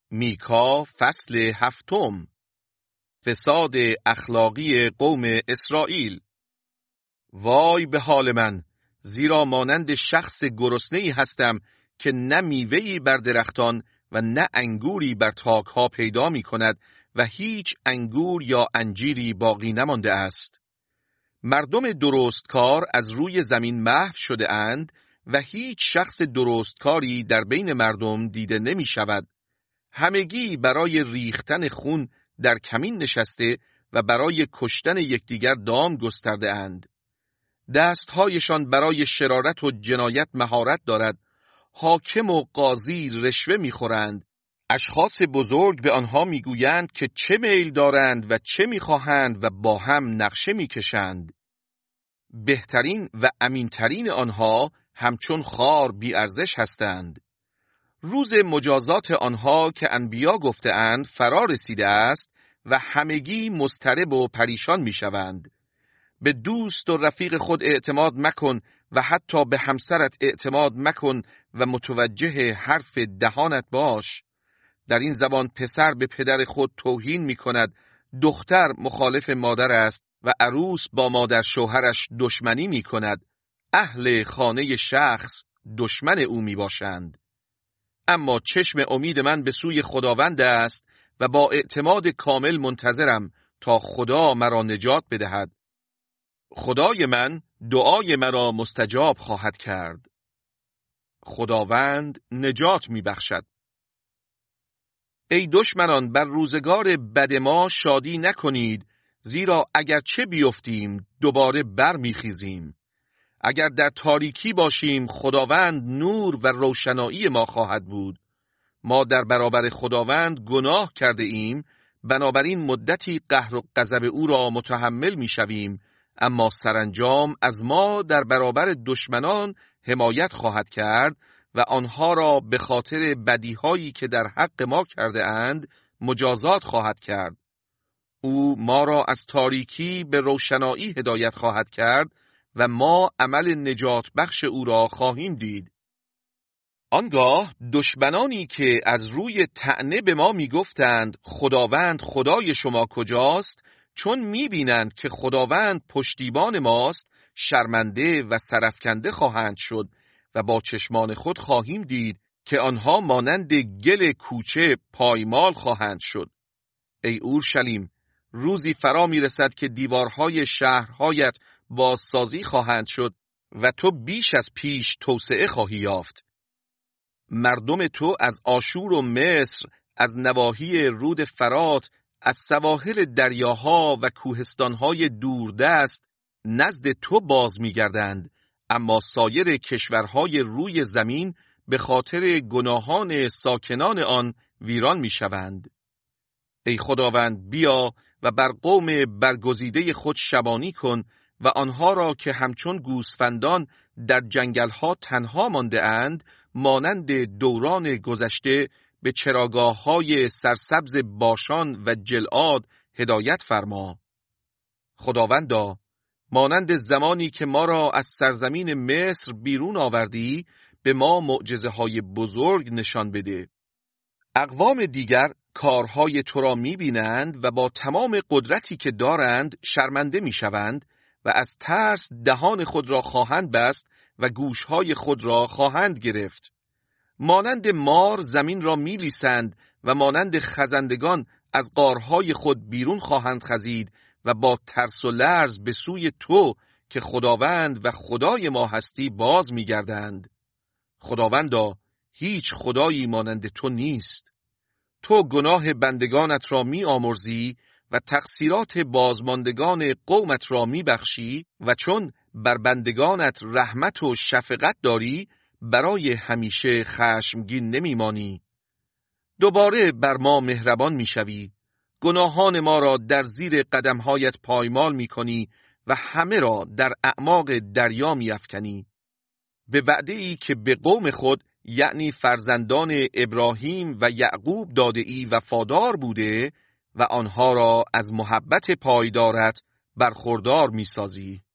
میکا فصل 7. فساد اخلاقی قوم اسرائیل. وای به حال من، زیرا مانند شخص گرسنه‌ای هستم که نه میوه‌ای بر درختان و نه انگوری بر تاک‌ها پیدا می‌کند و هیچ انگور یا انجیری باقی نمانده است. مردم درستکار از روی زمین محو شده اند و هیچ شخص درستکاری در بین مردم دیده نمی‌شود. همگی برای ریختن خون در کمین نشسته و برای کشتن یکدیگر دام گسترده اند. دستهایشان برای شرارت و جنایت مهارت دارد. حاکم و قاضی رشوه می‌خورند. اشخاص بزرگ به آنها میگویند که چه میل دارند و چه میخواهند و با هم نقشه میکشند. بهترین و امینترین آنها همچون خار بی ارزش هستند. روز مجازات آنها که انبیا گفته‌اند فرا رسیده است و همگی مضطرب و پریشان میشوند. به دوست و رفیق خود اعتماد مکن و حتی به همسرت اعتماد مکن و متوجه حرف دهانت باش. در این زبان پسر به پدر خود توهین می کند، دختر مخالف مادر است و عروس با مادر شوهرش دشمنی می کند. اهل خانه شخص دشمن او می باشند. اما چشم امید من به سوی خداوند است و با اعتماد کامل منتظرم تا خدا مرا نجات بدهد. خدای من دعای مرا مستجاب خواهد کرد. خداوند نجات می بخشد. ای دشمنان، بر روزگار بد ما شادی نکنید، زیرا اگر چه بیفتیم دوباره برمیخیزیم. اگر در تاریکی باشیم خداوند نور و روشنایی ما خواهد بود. ما در برابر خداوند گناه کرده ایم، بنابراین مدتی قهر و غضب او را متحمل میشویم، اما سرانجام از ما در برابر دشمنان حمایت خواهد کرد و آنها را به خاطر بدیهایی که در حق ما کرده اند مجازات خواهد کرد. او ما را از تاریکی به روشنایی هدایت خواهد کرد و ما عمل نجات بخش او را خواهیم دید. آنگاه دشمنانی که از روی طعنه به ما میگفتند خداوند خدای شما کجاست، چون میبینند که خداوند پشتیبان ماست، شرمنده و سرفکنده خواهند شد و با چشمان خود خواهیم دید که آنها مانند گل کوچه پایمال خواهند شد. ای اورشلیم، روزی فرا میرسد که دیوارهای شهرهایت بازسازی خواهند شد و تو بیش از پیش توسعه خواهی یافت. مردم تو از آشور و مصر، از نواحی رود فرات، از سواحل دریاها و کوهستانهای دوردست نزد تو باز می‌گردند، اما سایر کشورهای روی زمین به خاطر گناهان ساکنان آن ویران می‌شوند. ای خداوند، بیا و بر قوم برگزیده خود شبانی کن و آنها را که همچون گوسفندان در جنگل‌ها تنها مانده اند، مانند دوران گذشته به چراگاه‌های سرسبز باشان و جلعاد هدایت فرما. خداوندا، مانند زمانی که ما را از سرزمین مصر بیرون آوردی، به ما معجزه‌های بزرگ نشان بده. اقوام دیگر کارهای تو را می‌بینند و با تمام قدرتی که دارند شرمنده می‌شوند و از ترس دهان خود را خواهند بست و گوشهای خود را خواهند گرفت. مانند مار زمین را می‌لیسند و مانند خزندگان از غارهای خود بیرون خواهند خزید و با ترس و لرز به سوی تو که خداوند و خدای ما هستی باز می‌گردند. خداوندا، هیچ خدایی مانند تو نیست. تو گناه بندگانت را می‌آمرزی و تقصیرات بازماندگان قومت را می‌بخشی و چون بر بندگانت رحمت و شفقت داری، برای همیشه خشمگین نمی‌مانی. دوباره بر ما مهربان می‌شوی، گناهان ما را در زیر قدم‌هایت پایمال می‌کنی و همه را در اعماق دریا می‌افکنی. به وعده‌ای که به قوم خود یعنی فرزندان ابراهیم و یعقوب داده ای وفادار بوده و آنها را از محبت پایدارت برخوردار می‌سازی.